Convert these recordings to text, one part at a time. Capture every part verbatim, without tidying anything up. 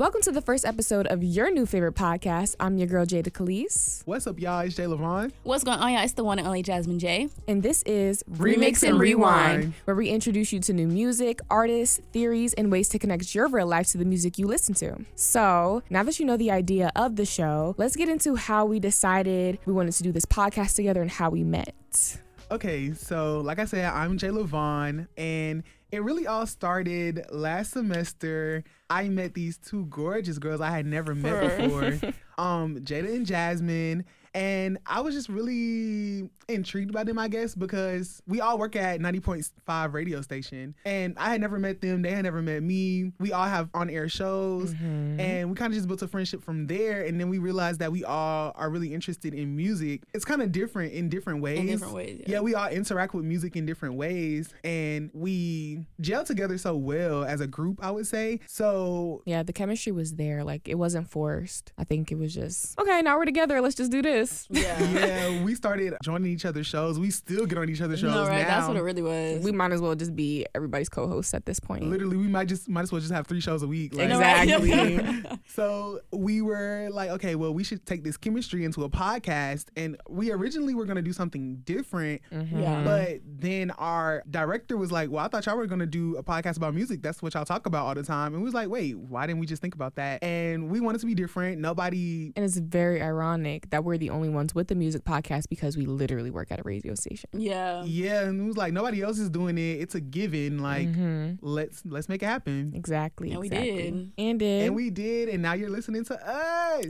Welcome to the first episode of your new favorite podcast. I'm your girl, Jada Khalees. What's up, y'all? It's Jay Levon. What's going on, y'all? It's the one and only Jasmine J. And this is Remix and Rewind, where we introduce you to new music, artists, theories, and ways to connect your real life to the music you listen to. So, now that you know the idea of the show, let's get into how we decided we wanted to do this podcast together and how we met. Okay, so like I said, I'm Jay Levon, and it really all started last semester. I met these two gorgeous girls I had never met before, um, Jada and Jasmine. And I was just really intrigued by them, I guess, because we all work at ninety point five radio station. And I had never met them. They had never met me. We all have on-air shows. Mm-hmm. And we kind of just built a friendship from there. And then we realized that we all are really interested in music. It's kind of different in different ways. In different ways, yeah. Yeah, we all interact with music in different ways. And we gel together so well as a group, I would say. So... yeah, the chemistry was there. Like, it wasn't forced. I think it was just, okay, now we're together. Let's just do this. Yeah. Yeah, we started joining each other's shows. We still get on each other's shows no, right? now. That's what it really was. We might as well just be everybody's co-hosts at this point. Literally, we might just might as well just have three shows a week. Like, exactly. So we were like, okay, well, we should take this chemistry into a podcast. And we originally were going to do something different. Mm-hmm. Yeah. But then our director was like, well, I thought y'all were going to do a podcast about music. That's what y'all talk about all the time. And we was like, wait, why didn't we just think about that? And we wanted to be different. Nobody... and it's very ironic that we're the only ones with the music podcast because we literally work at a radio station. Yeah. Yeah, and it was like, nobody else is doing it. It's a given. Like, mm-hmm. let's let's make it happen. Exactly. And we exactly. did. And did. And we did, and now you're listening to us.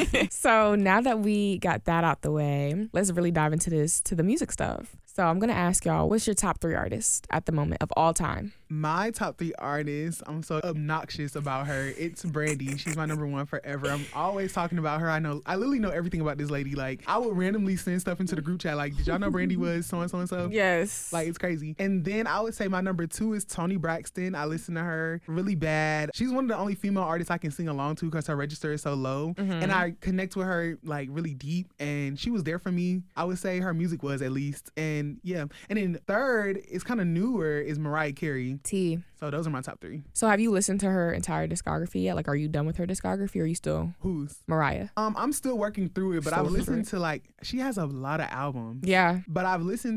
So now that we got that out the way, let's really dive into this, to the music stuff. So I'm going to ask y'all, what's your top three artists at the moment of all time? My top three artists, I'm so obnoxious about her. It's Brandy. She's my number one forever. I'm always talking about her. I know, I literally know everything about this lady. Like, I would randomly send stuff into the group chat. Like, did y'all know Brandy was so-and-so and so? Yes. Like, it's crazy. And then I would say my number two is Toni Braxton. I listen to her really bad. She's one of the only female artists I can sing along to because her register is so low. Mm-hmm. And I connect with her, like, really deep. And she was there for me. I would say her music was, at least. And yeah. And then third is kind of newer is Mariah Carey. T. So those are my top three. So have you listened to her entire discography yet? Like, are you done with her discography or are you still? Who's? Mariah. Um, I'm still working through it, but Still I've listened through to like, she has a lot of albums. Yeah. But I've listened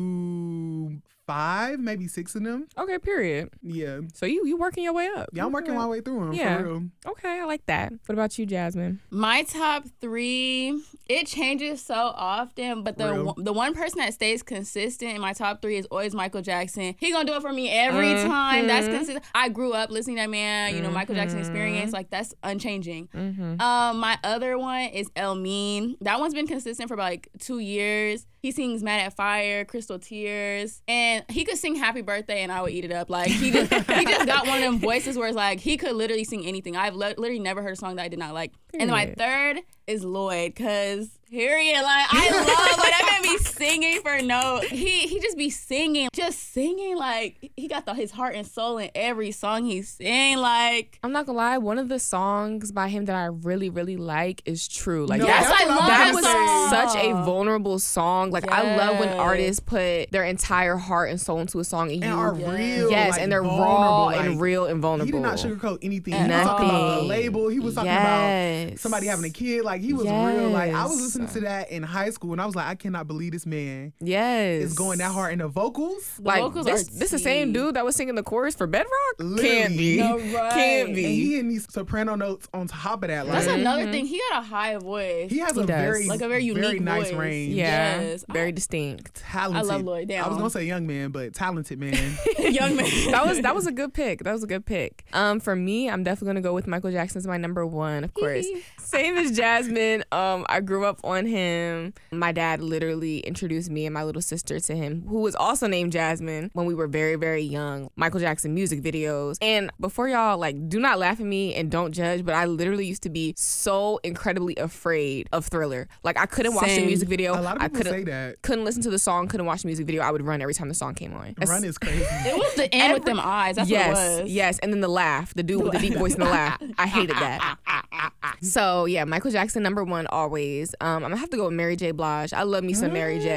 to five, maybe six of them. Okay, period. Yeah. So you you working your way up. Yeah, I'm working my way through them, Yeah. for real. Okay, I like that. What about you, Jasmine? My top three, it changes so often, but the Real. one, the one person that stays consistent in my top three is always Michael Jackson. He gonna do it for me every Mm-hmm. time. That's consistent. I grew up listening to that man, you know, Michael Jackson Mm-hmm. experience. Like, that's unchanging. Mm-hmm. Um, my other one is El Mean. That one's been consistent for about like two years. He sings Mad at Fire, Crystal Tears, and he could sing Happy Birthday and I would eat it up. Like, he just he just got one of them voices where it's like he could literally sing anything. I've li- literally never heard a song that I did not like. Period. And then my third is Lloyd, cause period, like I love like that man be singing for no. He he just be singing, just singing like he got the, his heart and soul in every song he sing. Like, I'm not gonna lie, one of the songs by him that I really, really like is True. Like, No, yes, that's I what love that that was song. such a vulnerable song. Like, I love when Yes. artists put their entire heart and soul into a song and, And you are Yes. real. yes, like, and they're vulnerable, raw like, and real and vulnerable. He did not sugarcoat anything. He Nothing. was talking about a label. He was talking Yes. about somebody having a kid. Like, he was real. Like, I was Yes. listening to that in high school, and I was like, I cannot believe this man Yes. is going that hard in the vocals. the Like, vocals this, are this the same tea. dude that was singing the chorus for Bedrock? Literally. Can't be. No, right. Can't And be. he hitting these soprano notes on top of that. Like, That's Mhm. another thing. He got a high voice. he has He a does. very, Like a very unique nice voice. range. Yeah. Yes. Very I- distinct. Talented. I love Lloyd. Damn. I was gonna say young man, but talented man. Young man. That was that was a good pick. That was a good pick. Um, for me, I'm definitely gonna go with Michael Jackson as my number one, of course. Same as Jasmine. Um, I grew up on him. My dad literally introduced me and my little sister to him, who was also named Jasmine, when we were very, very young. Michael Jackson music videos. And before y'all, like, do not laugh at me and don't judge, but I literally used to be so incredibly afraid of Thriller. Like, I couldn't watch the Same. music video. A lot of I people couldn't say that. couldn't listen to the song, couldn't watch the music video. I would run every time the song came on. Run is crazy. It was the end with them eyes. That's yes, what it was. yes, and then the laugh, the dude with the deep voice and the laugh. I hated that. So yeah, Michael Jackson number one always. Um, I'm gonna have to go with Mary J. Blige. I love me some Mary J.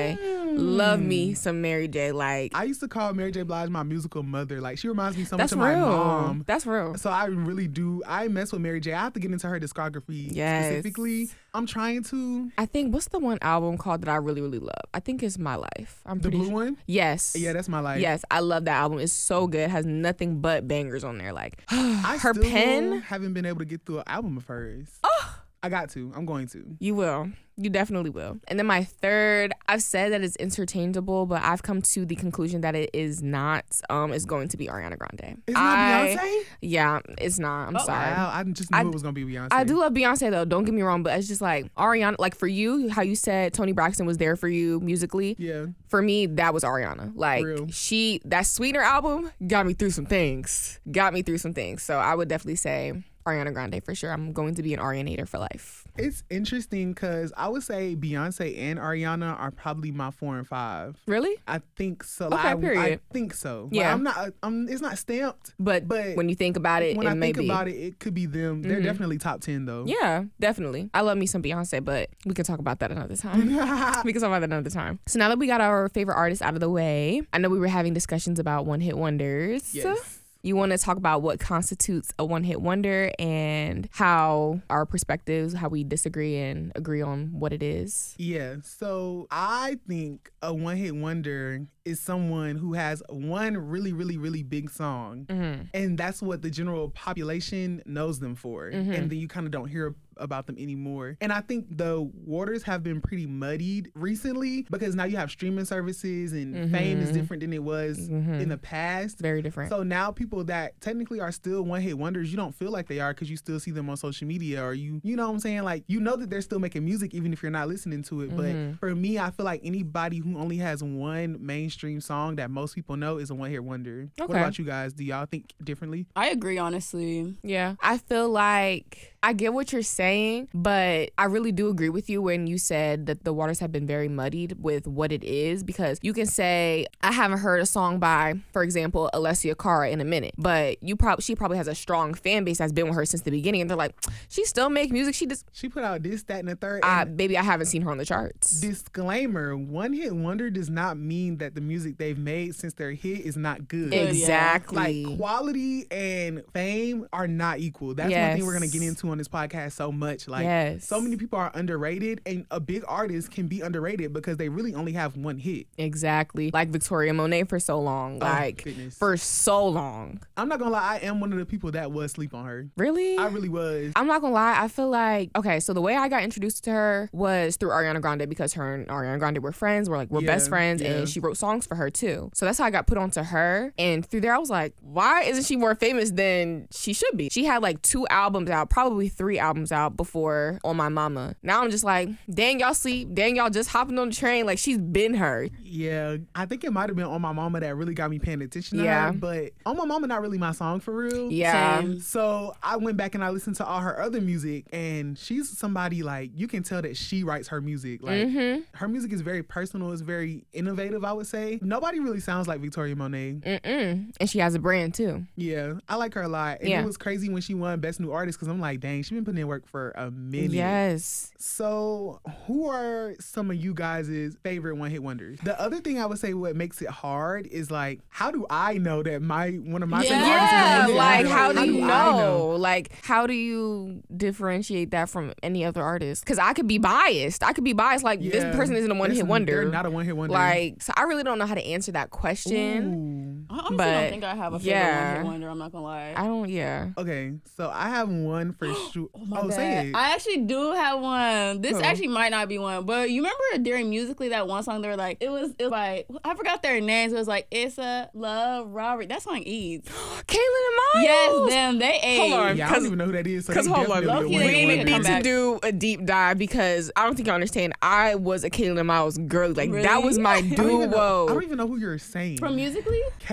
Love me some Mary J. Like I used to call Mary J. Blige my musical mother. Like she reminds me so that's much of real. my mom. That's real. So I really do. I mess with Mary J. I have to get into her discography Yes. specifically. I'm trying to. I think what's the one album called that I really really love? I think it's My Life. I'm The pretty blue sure. one? Yes. Yeah, that's My Life. Yes, I love that album. It's so good. Has nothing but bangers on there. Like I her still pen. haven't been able to get through an album of hers. Oh, I got to. I'm going to. you will. You definitely will. And then my third, I've said that it's interchangeable, but I've come to the conclusion that it is not. Um, is going to be Ariana Grande. It's not I- Beyonce? Yeah, it's not. I'm Oh, sorry. Wow, I just knew I- it was going to be Beyonce. I do love Beyonce though. Don't get me wrong, but it's just like Ariana. Like for you, how you said Toni Braxton was there for you musically. Yeah. For me, that was Ariana. Like Real. she, that Sweetener album got me through some things. Got me through some things. So I would definitely say Ariana Grande for sure. I'm going to be an Arianator for life. It's interesting because I would say Beyonce and Ariana are probably my four and five. Really? I think so. Okay, I, period. I think so. Like, Yeah. I'm not. I'm. It's not stamped. But, But when you think about it, when it I may think be. about it, it could be them. They're Mhm. definitely top ten though. Yeah, definitely. I love me some Beyonce, but we can talk about that another time. We can talk about that another time. So now that we got our favorite artists out of the way, I know we were having discussions about one-hit wonders. Yes. You want to talk about what constitutes a one-hit wonder and how our perspectives, how we disagree and agree on what it is. Yeah. So I think a one-hit wonder is someone who has one really, really, really big song, Mm-hmm. and that's what the general population knows them for, Mhm. and then you kind of don't hear about them anymore. And I think the waters have been pretty muddied recently because now you have streaming services and fame is Mhm. different than it was Mhm. in the past. Very different. So now people that technically are still one-hit wonders, you don't feel like they are because you still see them on social media, or you, you know what I'm saying? Like, you know that they're still making music even if you're not listening to it. Mhm. But for me, I feel like anybody who only has one mainstream song that most people know is a one-hit wonder. What Okay. about you guys? Do y'all think differently? I agree, honestly. Yeah. I feel like I get what you're saying, but I really do agree with you when you said that the waters have been very muddied with what it is, because you can say, I haven't heard a song by, for example, Alessia Cara in a minute, but you probably she probably has a strong fan base that's been with her since the beginning, and they're like, she still make music. She just, She put out this, that, and the third. I, and baby, I haven't seen her on the charts. disclaimer, one-hit wonder does not mean that the music they've made since their hit is not good. yeah. Exactly. Like, quality and fame are not equal. That's one thing we're gonna get into on this podcast so much. Like, Yes. so many people are underrated, and a big artist can be underrated because they really only have one hit. Exactly. Like Victoria Monet for so long. Oh, Like, goodness. for so long. I'm not gonna lie, I am one of the people that was sleep on her. Really? I really was. I'm not gonna lie, I feel like, okay, so the way I got introduced to her was through Ariana Grande, because her and Ariana Grande were friends, we're like, we're Yeah, best friends, yeah. and she wrote songs for her too. So that's how I got put onto her. And through there, I was like, why isn't she more famous than she should be? She had like two albums out, probably three albums out before On My Mama. Now I'm just like, dang, y'all sleep, dang, y'all just hopping on the train. Like, she's been her. Yeah, I think it might have been On My Mama that really got me paying attention to Yeah. her, but On My Mama not really my song for real. Yeah. Same. So I went back and I listened to all her other music, and she's somebody, like, you can tell that she writes her music. Like, Mm-hmm. her music is very personal, it's very innovative, I would say. Nobody really sounds like Victoria Monet. Mm-mm. And she has a brand too. Yeah, I like her a lot. And Yeah. it was crazy when she won Best New Artist because I'm like, dang, she been putting in work for a minute. Yes. So, who are some of you guys' favorite one-hit wonders? The other thing I would say what makes it hard is, like, how do I know that my one of my favorite artists is a Yeah, one-hit like wonder? how do you I know? Like, how do you differentiate that from any other artist? Because I could be biased. I could be biased. Like, Yeah. this person isn't a one hit That's- wonder. They're not a one-hit wonder. Like, so I really don't know how to answer that question. Ooh. I honestly But, don't think I have a favorite yeah. one-hit wonder. I'm not gonna lie. I don't. Yeah. Okay, so I have one for sure. Oh, my oh bad. say it. I actually do have one. This Who? actually might not be one, but you remember during Musically that one song they were like, it was it was like I forgot their names. It was like It's a Love Robert. That song eats. Caitlyn and Miles. Yes, them they ate. Hold on. yeah, I 'cause- don't even know who that is. So Because they hold on, definitely a Low-key, they one-hit need we to wonder. come need to back. do a deep dive because I don't think you understand. I was a Caitlyn and Miles girl. Like, that Really? was my I don't even know- I duo. don't even know who you're saying. From Musically? Caitlyn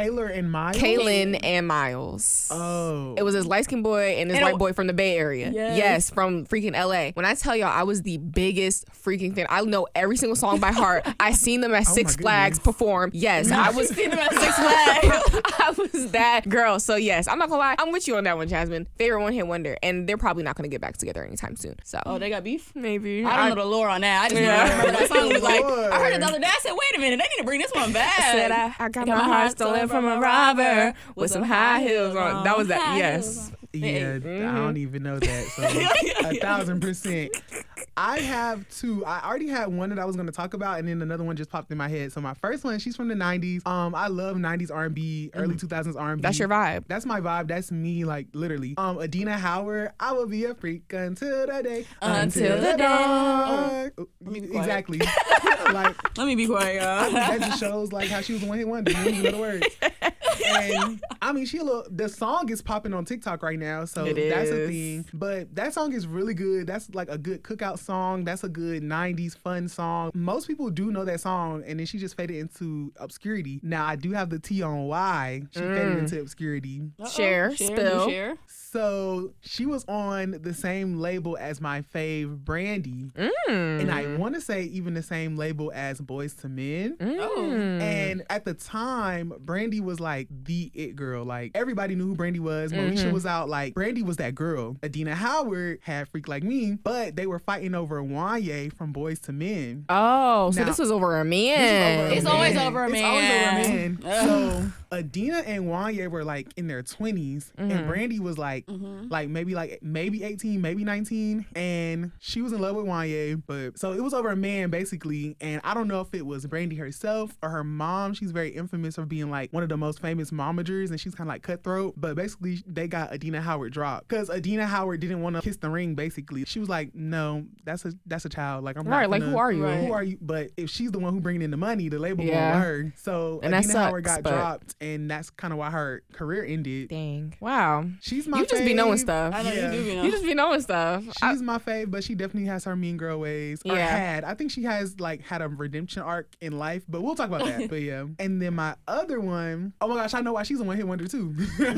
Taylor and Miles. Kaylin and Miles. Oh. It was this light skinned boy and this And white it- boy from the Bay Area. Yes. Yes, from freaking L A. When I tell y'all, I was the biggest freaking fan. I know every single song by heart. I seen them at Oh Six my Flags goodness. perform. Yes, I was seen them at Six Flags. I was that girl. So yes, I'm not gonna lie. I'm with you on that one, Jasmine. Favorite one hit wonder, and they're probably not gonna get back together anytime soon. So Oh, they got beef? maybe I don't know the lore on that. I just Yeah. remember that song was like, Lord. I heard it the other day. I said, wait a minute, they need to bring this one back. Said I, I got my heart stolen from a robber with some high heels on. That was that. High Yes. heels on. Yeah, I don't even know that. So a thousand percent. I have two. I already had one that I was going to talk about, and then another one just popped in my head. So my first one, she's from the nineties. Um, I love nineties R and B, early two thousands R and B. That's your vibe. That's my vibe. That's me, like literally. Um, Adina Howard. I will be a freak until the day. Until the dawn. me be quiet. Exactly. Like Let me be quiet, y'all. that just shows like how she was a one hit wonder. You don't even know the words. And I mean, she a little. The song is popping on TikTok right now, so It that's a is. thing. But that song is really good. That's like a good cookout song. That's a good nineties fun song. Most people do know that song, and then she just faded into obscurity. Now I do have the T on why she faded into obscurity. Uh-oh. Share, share, spill. do share. So she was on the same label as my fave Brandy, Mm. and I want to say even the same label as Boys to Men. Mm. And at the time, Brandy was like the it girl. Like everybody knew who Brandy was. Moesha Mhm. was out. Like Brandy was that girl. Adina Howard had Freak Like Me, but they were fighting over Wanye from Boys to Men. Oh, so Now- this was over a This man. is over a It's man. always over a It's always over a man. man. Ugh. So Adina and Wanye were like in their twenties, and Mhm. Brandy was like, Mhm. like maybe like maybe eighteen, maybe nineteen, and she was in love with Wanye. But so it was over a man basically, and I don't know if it was Brandy herself or her mom. She's very infamous for being like one of the most famous momagers, and she's kind of like cutthroat. But basically, they got Adina Howard dropped because Adina Howard didn't want to kiss the ring. Basically, she was like, "No, that's a that's a child. Like I'm not Right, like gonna- who are you? Right. Who are you?" But if she's the one who bringing in the money, the label Yeah. going with her. So And that Adina Howard sucks, got but- dropped, and that's kind of why her career ended. Dang. Wow. She's my You just be knowing fave. stuff. I know Yeah. you do be know. You just be knowing stuff. I- She's my fave, but she definitely has her mean girl ways. Or Yeah. had. I think she has like had a redemption arc in life, but we'll talk about that. But yeah. And then my other one, oh my gosh, I know why she's a one hit wonder too.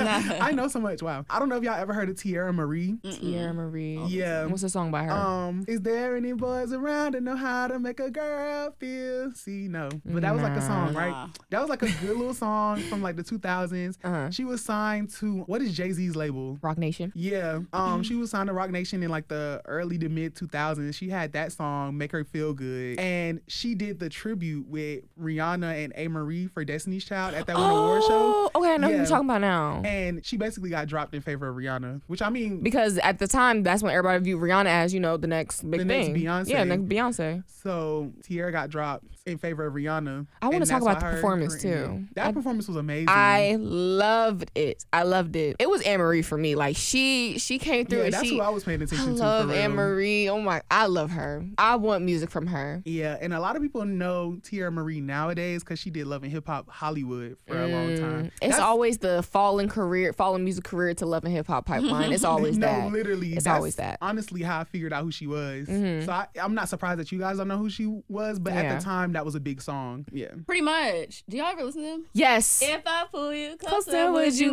I know so much. Wow. I don't know if y'all ever heard of Tierra Marie. Tierra Marie. Yeah. What's the song by her? Um, is there any boys around that know how to make a girl feel? See, no. But that was like a song, Nah. right? That was like a good little song from like the two thousands. Uh-huh. She was signed to, what is Jay-Z's label? Rock Nation. Yeah, um, she was signed to Rock Nation in like the early to mid two thousands. She had that song, Make Her Feel Good. And she did the tribute with Rihanna and A. Marie for Destiny's Child at that one award show. Oh, okay, I know who Yeah. you're talking about now. And she basically got dropped in favor of Rihanna, which I mean, Because at the time, that's when everybody viewed Rihanna as, you know, the next big The next thing. Beyonce. Yeah, next Beyonce. so Tierra got dropped in favor of Rihanna. I wanna and talk that's about why the her performance, career too. ended. That I- performance was amazing. I loved it. I loved it. It was Anne Marie for me. Like she, she came through. yeah, and that's she, who I was paying I attention to. love for real. Anne Marie. Oh my, I love her. I want music from her. Yeah, and a lot of people know Tierra Marie nowadays because she did Love and Hip Hop Hollywood for a long time. Mm, It's That's- always the falling career, falling music career to love and hip hop pipeline. It's always no, that. literally. It's that's always that. Honestly, how I figured out who she was. Mhm. So I, I'm not surprised that you guys don't know who she was, but Yeah. at the time, that was a big song. Yeah. Pretty much. Do y'all ever listen to them? Yes. If I pull you closer, Closer, would you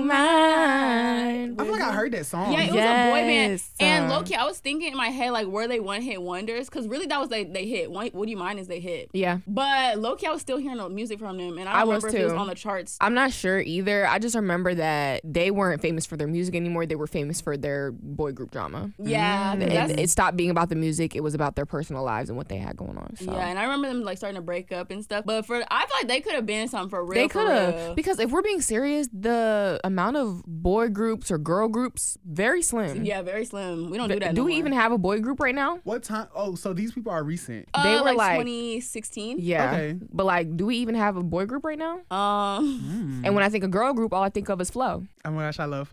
mind? I feel like I heard that song. Yeah, it was a boy band. Yes. And Uh, low key, I was thinking in my head, like, were they one hit wonders? Because really, that was they, they hit. One, Would You Mind is they hit. Yeah. But low key, I was still hearing the music from them. And I I don't was remember if it was too. on the charts. I'm not sure either. I just remember that they weren't famous for their music anymore. They were famous for their boy group drama. Yeah. 'cause It, that's- it stopped being about the music. It was about their personal lives and what they had going on. So. Yeah, and I remember them like starting to break up and stuff. But for I feel like they could have been something for real. They for could real. have, because if we're being serious, the amount of boy groups or girl groups very slim. Yeah, very slim. We don't do that. Do no we more. even have a boy group right now? What time? Oh, so these people are recent. Uh, They were like, like- twenty sixteen. Yeah, Okay. but like, do we even have a boy group right now? Um, And when I think of girl group, all I think of is Flo. Oh my gosh, I love Flo.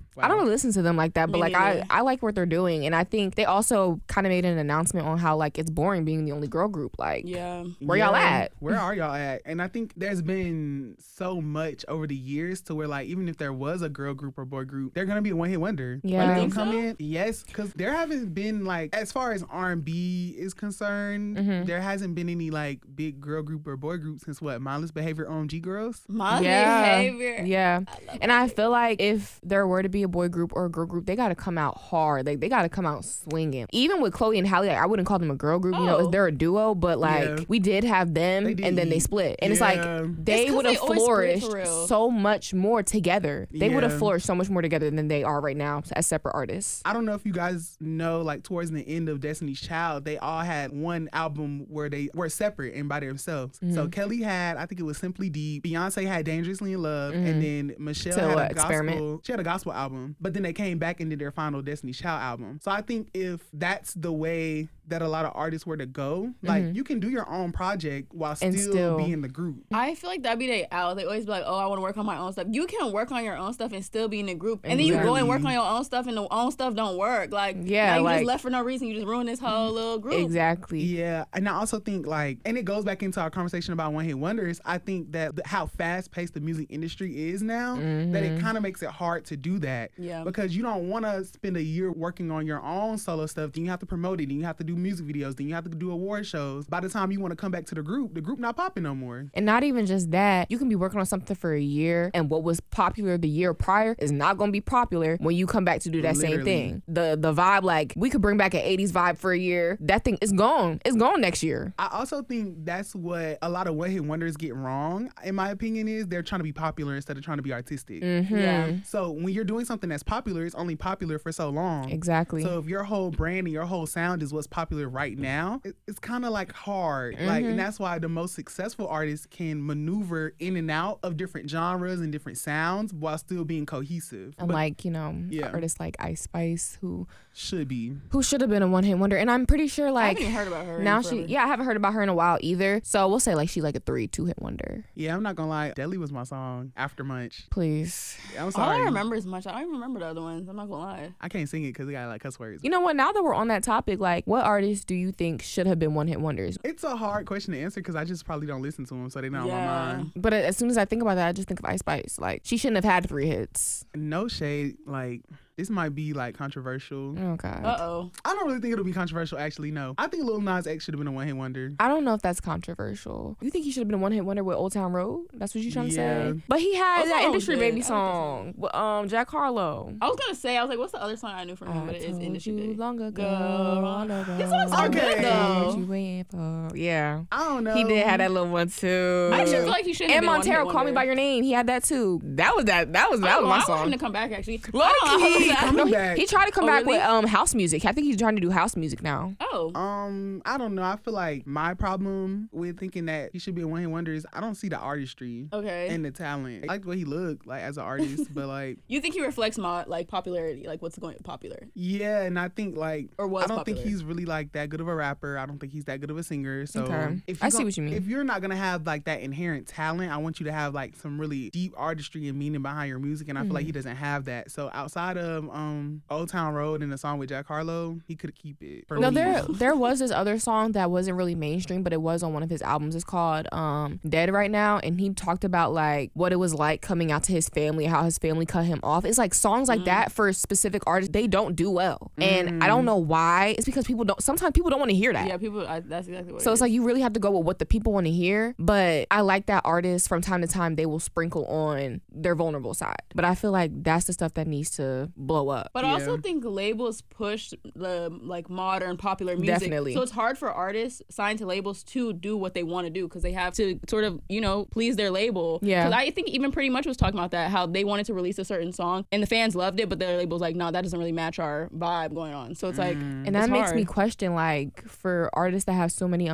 Wow. I don't really listen to them like that, but Me like I, neither. I like what they're doing, and I think they also kind of made an announcement on how like it's boring being the only girl group. Like, Yeah. where y'all at? Where are y'all at? And I think there's been so much over the years to where like even if there was a girl group or boy group, they're gonna be a one hit wonder. Yeah. When You they think come so? in, yes, because there haven't been like as far as R and B is concerned, Mhm. there hasn't been any like big girl group or boy group since what Mindless Behavior O M G Girls. My Yeah. behavior. Yeah. I love And I feel like if there were to be a boy group or a girl group, they got to come out hard. Like they got to come out swinging. Even with Chloe and Halle, like, I wouldn't call them a girl group. You know, Oh. they're a duo, but like Yeah. we did have them, They did. and then they split. And it's like Yeah. they 'cause would they have always split, flourished for real. so much more together. They would have Yeah. flourished so much more together than they are right now as separate artists. I don't know if you guys know, like towards the end of Destiny's Child, they all had one album where they were separate and by themselves. So Mm-hmm. Kelly had, I think it was Simply Deep. Beyonce had Dangerously in Love, and then Michelle To had what, a gospel. Experiment? She had a gospel album, but then they came back and did their final Destiny's Child album. So I think if that's the way that a lot of artists were to go, like you can do your own project while still, And still- be in the group. I feel like that'd be their out. They always be like, "Oh, I want to work on my own stuff." You can work on your own stuff and still be in a group, and then you go and work on your own stuff, and the own stuff don't work. Like, Yeah, now you like- just left for no reason. You just ruined this whole little group. Exactly. Yeah, and I also think like, and it goes back into our conversation about one hit wonders. I think that th- how fast paced the music industry is now, that it kind of makes it hard to do that. Yeah. Because you don't want to spend a year working on your own solo stuff. Then you have to promote it. Then you have to do music videos. Then you have to do award shows. By the time you want to come back to the group, the group not popping no more. And not even just that, you can be working on something for a year, and what was popular the year prior is not going to be popular when you come back to do that same Literally. thing. The the vibe, like we could bring back an eighties vibe for a year. That thing is gone. It's gone next year. I also think that's what a lot of one hit wonders get wrong, in my opinion, is they're trying to be popular instead of trying to be artistic. Mm-hmm. Yeah. So when you're doing something that's popular, it's only popular for so long. Exactly. So if your whole brand and your whole sound is what's popular right now, it, it's kind of like hard. Like, and that's why the most successful artists can maneuver in and out of different genres and different sounds while still being cohesive. and But like, you know, Yeah. artists like Ice Spice who should be. who should have been a one hit wonder. And I'm pretty sure I like haven't even heard about her. in now she forever. yeah, I haven't heard about her in a while either. So we'll say like she's like a three, two hit wonder. Yeah, I'm not gonna lie. Deadly was my song after Munch. Please. I'm All sorry. I remember is much. I don't even remember the other ones. I'm not gonna lie. I can't sing it because it got like cuss words. You know what? Now that we're on that topic, like what artists do you think should have been one hit wonders? It's a hard question to answer because I just probably don't listen to them, so they're not Yeah. on my mind. But as soon as I think about that, I just think of Ice Spice. Like she shouldn't have had three hits. No shade. Like, this might be like controversial. Oh God. Uh oh. I don't really think it'll be controversial. Actually, no. I think Lil Nas X should have been a one hit wonder. I don't know if that's controversial. You think he should have been a one hit wonder with Old Town Road? That's what you trying to Yeah. say? But he had Old Town that Road Industry was good. Baby I like that song with um Jack Harlow. I was gonna say. I was like, what's the other song I knew from him? I But it is told Industry you Baby. long ago. Go. long ago. His songs are Okay. good though. What you waiting for? Yeah. I don't know. He did have that little one too. I actually feel like he should. and Montero, Call Me by Your Name. He had that too. That was that. That was that I was my I want him song. to come back actually. Low I don't know how key. that- Coming No, he, back. he tried to come Oh, back really? with um house music. I think he's trying to do house music now. Oh. Um, I don't know. I feel like my problem with thinking that he should be a one hit wonder is I don't see the artistry Okay. and the talent. I like the way he looked like as an artist, but like You think he reflects my like popularity, like what's going popular? yeah, and I think like Or was I don't popular. think he's really like that good of a rapper. I don't think he's that good of a singer. So Okay. if I you see gon- what you mean. If you're not gonna have like that inherent talent, I want you to have like some really deep artistry and meaning behind your music. And I feel like he doesn't have that. So outside of um Old Town Road and the song with Jack Harlow, he could keep it. for No, me. there there was this other song that wasn't really mainstream, but it was on one of his albums. It's called um Dead Right Now, and he talked about like what it was like coming out to his family, how his family cut him off. It's like songs like that for specific artists, they don't do well. And I don't know why. It's because people don't sometimes people don't want to hear that. Yeah, people. I, that's exactly what. So it it's is. like you really have to go with what the people want to hear. But I like that artists from time to time they will sprinkle on their vulnerable side. But I feel like that's the stuff that needs to blow up. But I also Yeah. think labels push the like modern popular music. Definitely. So it's hard for artists signed to labels to do what they want to do because they have to sort of, you know, please their label. Yeah. Because I think even Pretty Much was talking about that, how they wanted to release a certain song and the fans loved it, but their label's like, no, that doesn't really match our vibe going on. So it's like, And that makes me question, like, for artists that have so many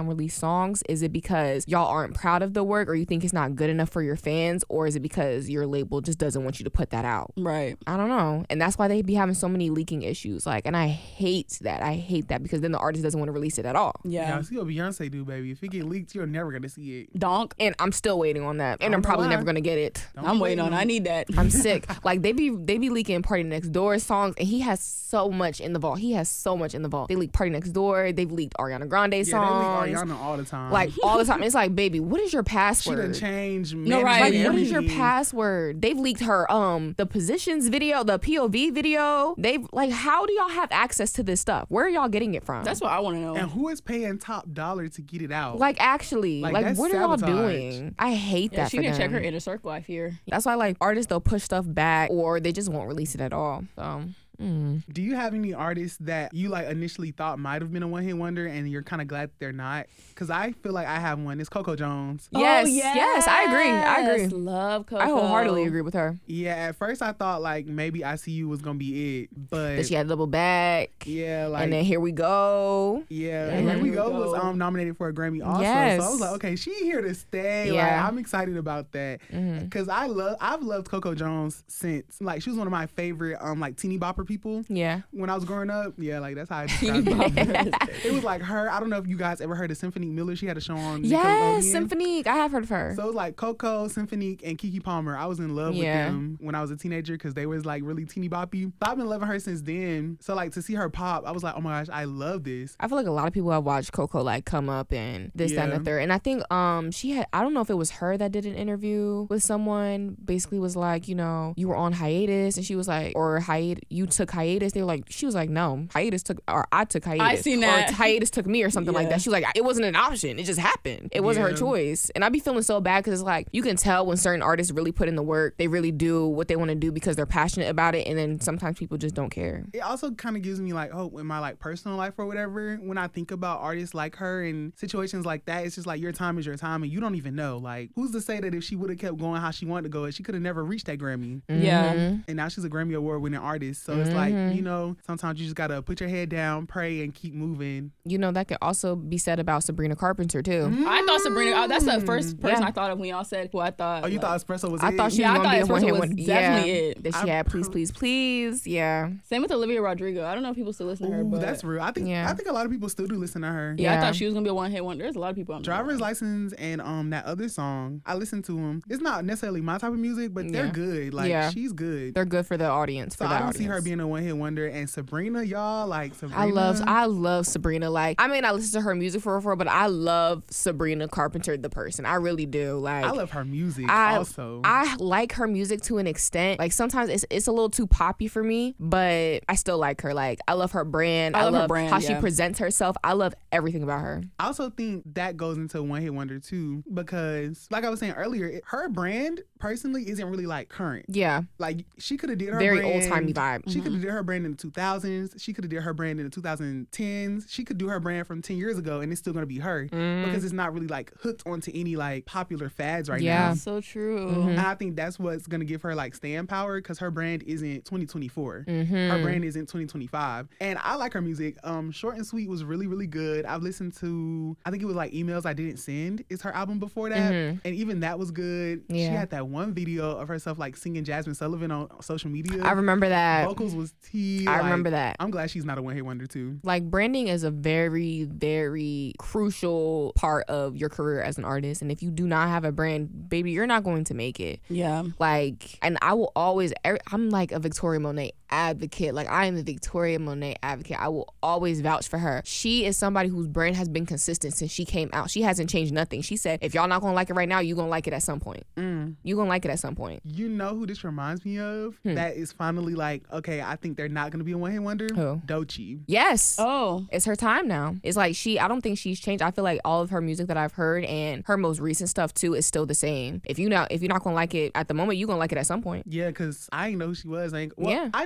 unreleased songs? Is it because y'all aren't proud of the work, or you think it's not good enough for your fans, or is it because your label just doesn't want you to put that out? Right. I don't know. And that's why they be having so many leaking issues. Like, and I hate that. I hate that because then the artist doesn't want to release it at all. Yeah. Yeah, see what Beyonce do, baby. If it get leaked, you're never gonna see it. Donk. And I'm still waiting on that. And I I'm don't know probably why. never gonna get it. Don't I'm be waiting on it. I need that. I'm sick. Like they be they be leaking Party Next Door songs, and he has so much in the vault. He has so much in the vault. They leaked Party Next Door. They've leaked Ariana Grande Yeah, songs. they leak Ariana all the time. Like all the time. It's like, baby, what is your she password? done changed. No, management right. Like, and what is your everything. password? They've leaked her um the positions video, the P O V video. They've like, how do y'all have access to this stuff? Where are y'all getting it from? That's what I want to know. And who is paying top dollar to get it out? like actually, Like, like, that's what are y'all sabotage. doing? I hate yeah, that she for need to them. check her inner circle life here. That's why like artists they'll push stuff back or they just won't release it at all. So. Mm. Do you have any artists that you like initially thought might have been a one hit wonder and you're kind of glad they're not? Because I feel like I have one. It's Coco Jones. Yes, Oh, yes, I agree. I agree. yes. Love Coco. I wholeheartely agree with her. Yeah, at first I thought like maybe I C U was gonna be it, but That she had double back. yeah, like and then Here We Go. yeah, Yeah, and Here We Here We Go was Go. um nominated for a Grammy also. Yes. So I was like, okay, she here to stay. Yeah. Like I'm excited about that Mhm. because I love I've loved Coco Jones since like she was one of my favorite um like teeny bopper people. Yeah. When I was growing up, yeah, like that's how I Teeny described it. boppers. It was like her. I don't know if you guys ever heard of Symphonique Miller. She had a show on Yes, Nickelodeon. Symphonique. I have heard of her. So it was like Coco, Symphonique, and Keke Palmer. I was in love Yeah. with them when I was a teenager because they was like really teeny boppy. So I've been loving her since then. So like to see her pop, I was like, oh my gosh, I love this. I feel like a lot of people have watched Coco like come up and this, that, and Yeah. the third. And I think um she had I don't know if it was her that did an interview with someone, basically was like, you know, you were on hiatus and she was like, or hiatus you took hiatus. They were like, she was like, no, hiatus took or I took hiatus. seen that. Or hiatus took me or something like Yeah. that. She was like, it wasn't an option. It just happened. It wasn't her Yeah. choice. And I be feeling so bad because it's like you can tell when certain artists really put in the work, they really do what they want to do because they're passionate about it, and then sometimes people just don't care. It also kind of gives me like hope in my like personal life or whatever. When I think about artists like her and situations like that, it's just like your time is your time and you don't even know. Like who's to say that if she would have kept going how she wanted to go, she could have never reached that Grammy. Yeah. Mhm. And now she's a Grammy Award winning artist. So it's like, Mhm. you know, sometimes you just gotta put your head down, pray, and keep moving. You know, that could also be said about Sabrina Carpenter too. I thought Sabrina. Oh, that's the first person Yeah. I thought of when y'all said who I thought. Oh, you like, thought Espresso was I it? thought she Yeah, I was gonna thought be a one Espresso hit was wonder. definitely yeah. it. That she I- had please, please, please. Yeah. Same with Olivia Rodrigo. I don't know if people still listen to her, Ooh, but that's real. I think Yeah. I think a lot of people still do listen to her. yeah, I Yeah. thought she was gonna be a one hit wonder. There's a lot of people. I'm Driver's License and um that other song, I listen to them. It's not necessarily my type of music, but they're Yeah. good. Like Yeah. she's good. They're good for the audience. So for the I don't audience. see her being a one hit wonder. And Sabrina, y'all, like Sabrina. I love I love Sabrina. Like I may not listen to her music for for, but I love Sabrina Carpenter the person. I really do. Like I love her music I, also. I like her music to an extent. Like sometimes it's it's a little too poppy for me, but I still like her. Like I love her brand. I love her love brand, how she yeah. presents herself. I love everything about her. I also think that goes into one hit wonder too, because like I was saying earlier, it, her brand personally isn't really like current. Yeah. Like she could have did her Very brand, old-timey vibe. She could have did her brand in the two thousands. She could have did her brand in the twenty tens. She could do her brand from ten years ago, and it's still gonna be her because it's not really like hooked onto any like popular fads right Yeah. now. So true. And I think that's what's gonna give her like staying power because her brand isn't twenty twenty-four. Mm-hmm. Her brand isn't twenty twenty-five. And I like her music. Um, Short and Sweet was really, really good. I've listened to, I think it was like Emails I Didn't Send is her album before that. Mhm. And even that was good. She Yeah. had that one video of herself like singing Jasmine Sullivan on social media. I remember that. Vocals was T. I like, remember that. I'm glad she's not a one hit wonder too. Like branding is a very, very crucial part of your career as an artist. And if you do not have a brand, baby, you're not going to make it. Yeah. Like, and I will always, every- I'm like a Victoria Monet advocate. Like, I am the Victoria Monet advocate. I will always vouch for her. She is somebody whose brand has been consistent since she came out. She hasn't changed nothing. She said, if y'all not gonna like it right now, you gonna like it at some point. Mm. You gonna like it at some point. You know who this reminds me of? Hmm. That is finally like, okay, I think they're not gonna be a one hit wonder. Who? Doechii. Yes. Oh. It's her time now. It's like she, I don't think she's changed. I feel like all of her music that I've heard and her most recent stuff too is still the same. If you not, if you're not gonna like it at the moment, you gonna like it at some point. Yeah, because I didn't know who she was. Like, well, Yeah. I knew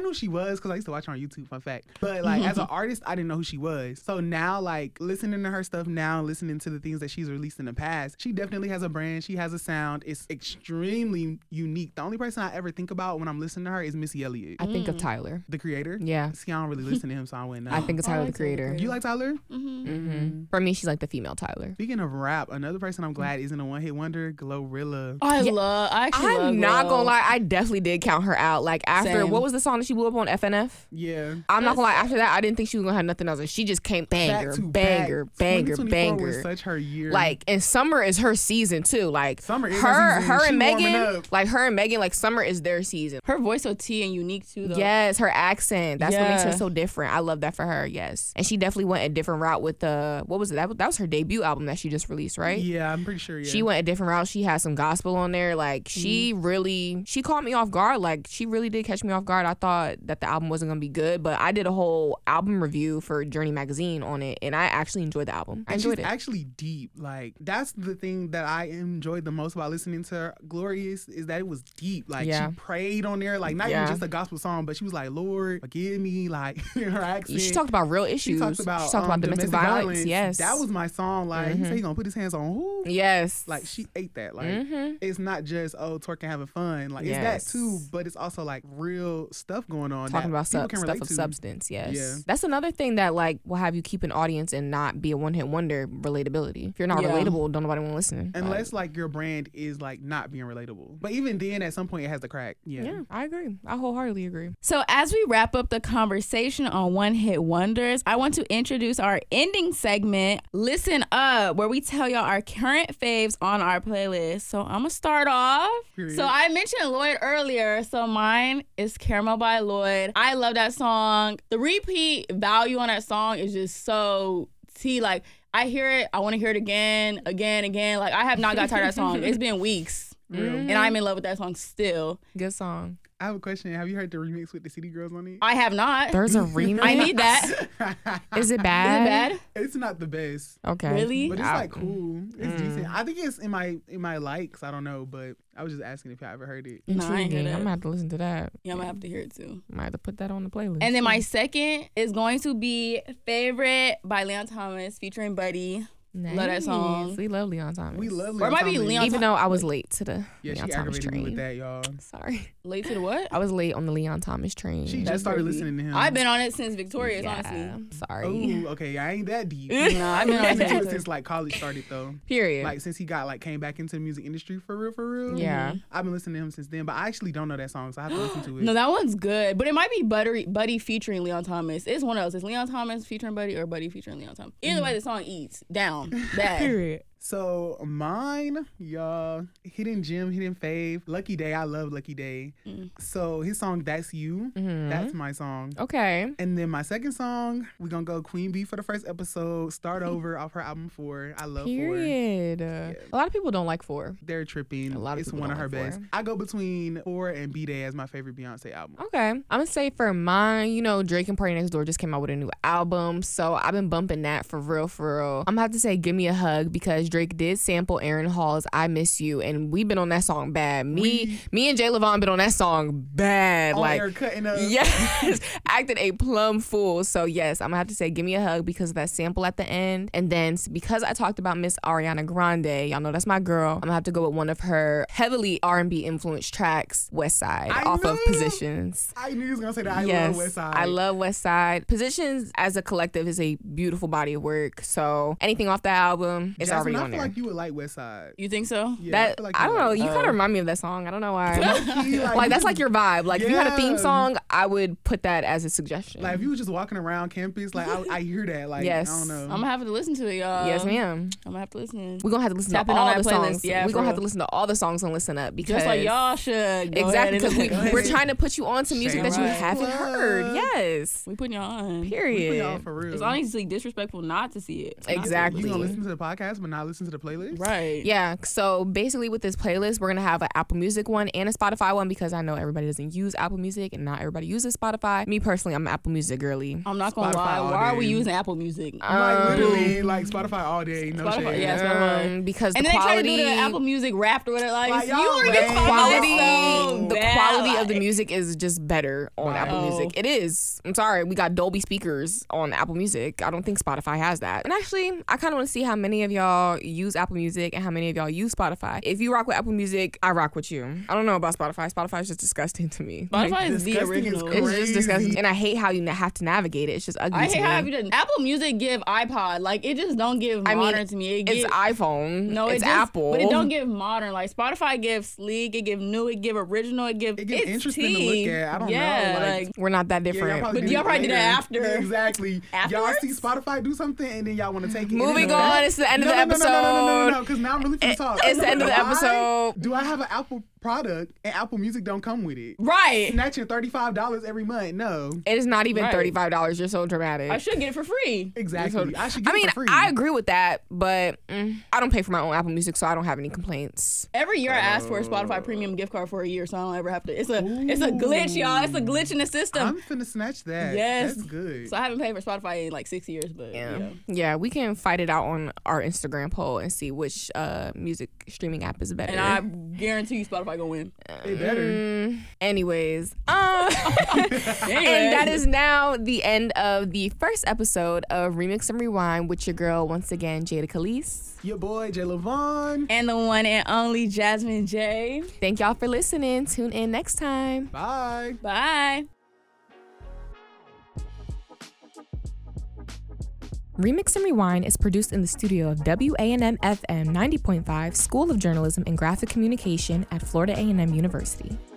who she was because I used to watch her on YouTube. Fun fact. But like as an artist, I didn't know who she was. So now, like listening to her stuff now, listening to the things that she's released in the past, she definitely has a brand. She has a sound. It's extremely unique. The only person I ever think about when I'm listening to her is Missy Elliott. I think of Tyler. The creator? Yeah. See, I don't really listen to him, so I wouldn't know. I think of Tyler, I the like Tyler, the creator. Creator. You like Tyler? Mm-hmm. Mm-hmm. For me, she's like the female Tyler. Speaking of rap, another person I'm glad isn't a one-hit wonder, Glorilla. I Yeah. love. I actually love I'm not Glow. gonna lie, I definitely did count her out. Like after Same. what was the song that she blew up on F N F? Yeah. I'm not gonna lie. After that, I didn't think she was gonna have nothing else. And she just came banger, Back to banger, back. banger, twenty twenty-four banger. was such her year. Like, and summer is her season too. Like Summer is her, her season. her She and warming Megan, up. like her and Megan, like summer is their season. Her voice so tea and unique too, though. Yes, her accent. That's what makes her Yeah. so different. I love that for her. Yes, and she definitely went a different route with the what was it? That was, that was her debut album that she just released, right? Yeah, I'm pretty sure. Yeah. She went a different route. She had some gospel on there. Like she Mm-hmm. really, she caught me off guard. Like she really did catch me off guard. I thought that the album wasn't gonna be good, but I did a whole album review for Journey magazine on it, and I actually enjoyed the album. I And enjoyed she's it. actually deep. Like that's the thing that I enjoyed the most about listening to her, Glorious is that it was deep. Like Yeah. she prayed on there, like not Yeah. even just a gospel song, but she was like, "Lord, forgive me." Like in her accent. She talked about real issues. She talked about, she talked um, about domestic, violence. Yes, That was my song. Like he Mhm. said he gonna put his hands on who? yes. Like she ate that. Like Mhm. it's not just oh twerking having fun. Like Yes. it's that too, but it's also like real stuff going on. Talking that about people sub- can stuff relate of to. substance. Yes, Yeah. that's another thing that like will have you keep an audience and not be a one hit wonder. Relatability. If you're not Yeah. relatable, don't nobody want to listen. Unless like your brand is like not being relatable. But even then at some point it has to crack. Yeah. yeah, I agree. I wholeheartedly agree. So as we wrap up the conversation on One Hit Wonders, I want to introduce our ending segment, Listen Up, where we tell y'all our current faves on our playlist. So I'm gonna start off. Period. So I mentioned Lloyd earlier. So mine is Caramel by Lloyd. I love that song. The repeat value on that song is just so T. Like I hear it, I want to hear it again, again, again. Like I have not got tired of that song. It's been weeks. Real. Mhm. And I'm in love with that song still. Good song. I have a question. Have you heard the remix with the City Girls on it? I have not. There's a remix. I need that. Is it Is it bad? bad? It's not the best. Okay. Really? But it's I- like cool. It's Mm. decent. I think it's in my in my likes. I don't know, but I was just asking if y'all ever heard it. No, I ain't hear Intriguing. that. I'm gonna have to listen to that. Yeah, I'm gonna have to hear it too. Might have to put that on the playlist. And then my second is going to be Favorite by Leon Thomas featuring Buddy. nice. love that song. We love Leon Thomas. We love Or it might be Thomas. Leon Even though I was late to the Yeah, Leon she Thomas aggravated me train. with that, y'all. Sorry, Late to the what? I was late on the Leon Thomas train. She That's just started crazy. listening to him. I've been on it since Victoria's, yeah, honestly. sorry. Oh, okay. I ain't that deep. Nah, I've been on I've it been to it since. since like college started though. Period. Like since he got like came back into the music industry for real, for real. Yeah. I've been listening to him since then, but I actually don't know that song, so I have to listen to it. No, that one's good, but it might be Buddy, Buddy featuring Leon Thomas. It's one of those. It's Leon Thomas featuring Buddy or Buddy featuring Leon Thomas. Either way, the song eats down bad. Period. So mine, y'all, Hidden Gem, Hidden Fave, Lucky Day. I love Lucky Day. Mm. So his song That's You, Mhm. that's my song. Okay. And then my second song, we're gonna go Queen Bee for the first episode. Start Over off her album Four. I love Four. Period. A lot of people don't like Four. They're tripping. A lot of it's people one of don't her like best. Four. I go between Four and B Day as my favorite Beyonce album. Okay. I'm gonna say for mine, you know, Drake and Party Next Door just came out with a new album. So I've been bumping that for real, for real. I'm gonna have to say Give Me a Hug because Drake did sample Aaron Hall's I Miss You. And we've been on that song bad. Me We- me and Jay Levon been on that song bad. On like air cutting up. yes. Acted a plum fool. So yes, I'm gonna have to say Give Me a Hug because of that sample at the end. And then because I talked about Miss Ariana Grande, y'all know that's my girl. I'm gonna have to go with one of her heavily R and B influenced tracks, West Side, I off of knew. Positions. I knew he was gonna say that. I yes, love West Side. I love West Side. Positions as a collective is a beautiful body of work. So anything off the album is Jasmine, already I on feel there. like you would like West Side. You think so? Yeah, that feel like I you don't would know. like You Oh. kind of remind me of that song. I don't know why. Low-key, like that's you like your vibe. Like if you had a theme Yeah. song, I would put that as a suggestion. Like if you were just walking around campus, like I, I hear that. Like Yes. I don't know. I'm gonna have to listen to it, y'all. yes, ma'am. I'm gonna have to listen. We're gonna have to listen Tap to in on all that the playlist. songs. Yeah, We're for gonna have to real. listen to all the songs and listen up because Just like y'all should. Go exactly ahead because we, and- we're trying to put you on to music that you Right. haven't heard. Yes. We putting y'all on. We put Period. y'all for real. It's honestly disrespectful not to see it. Not to Exactly. You gonna listen to the podcast but not listen to the playlist? Right. Yeah, so basically with this playlist, we're going to have an Apple Music one and a Spotify one because I know everybody doesn't use Apple Music and not everybody uses Spotify. Me personally, I'm an Apple Music girly. I'm not going to Spotify lie. all Why are we day. using Apple Music? Like Um, literally, like Spotify all day. No Spotify, shade. yeah, Spotify. Um, because And the then they try to quality, do the Apple Music Wrapped or whatever. Like, Like, you y'all already lame. get the quality, quality, so the bad, quality of the like- music is just better on Right. Apple Oh. Music. It is. I'm sorry, we got Dolby speakers on Apple Music. I don't think Spotify has that. And actually, I kind of want to see how many of y'all use Apple Music and how many of y'all use Spotify. If you rock with Apple Music, I rock with you. I don't know about Spotify. Spotify is just disgusting to me. Like, Spotify is the Disgusting is original. crazy. it's just disgusting, and I hate how you have to navigate it. It's just ugly I to hate me. how you did Apple Music give iPod. Like, it just don't give I mean, modern to me. It It's give, iPhone. no, it's it just, Apple. but it don't give modern. Like Spotify gives sleek, it give new, it give original, it give It give it's interesting to tea. look at. I don't yeah, know, like- We're not that Yeah, different. But did y'all it probably did later. that after. Yeah, exactly. Y'all Afterwards? see Spotify do something and then y'all want to take it. Moving in and on, that- it's the end of no, the no, no, no, no, no, no, episode. no, because now I'm really finna talk. It's the end of the Why episode. Do I have an Apple product and Apple Music don't come with it? Right. Snatching thirty-five dollars every month. No. It is not even Right. thirty-five dollars. You're so dramatic. I should get it for free. Exactly. I should get I mean, it for free. I agree with that, but mm, I don't pay for my own Apple Music, so I don't have any complaints. Every year I ask for a Spotify premium gift card for a year, so I don't ever have to. It's a it's a glitch, y'all. It's a glitch in the system. I'm finna snatch that. Yes. That's good. So I haven't paid for Spotify in like six years, but Yeah. yeah. yeah, we can fight it out on our Instagram poll and see which uh, music streaming app is better. And I guarantee you Spotify gonna win. It better. Mm, anyways, um, Anyway. and that is now the end of the first episode of Remix and Rewind with your girl once again, Jada Khalees. Your boy, Jay Lavon. And the one and only Jasmine J. Thank y'all for listening. Tune in next time. Bye. Bye. Remix and Rewind is produced in the studio of W A N M F M ninety point five School of Journalism and Graphic Communication at Florida A and M University.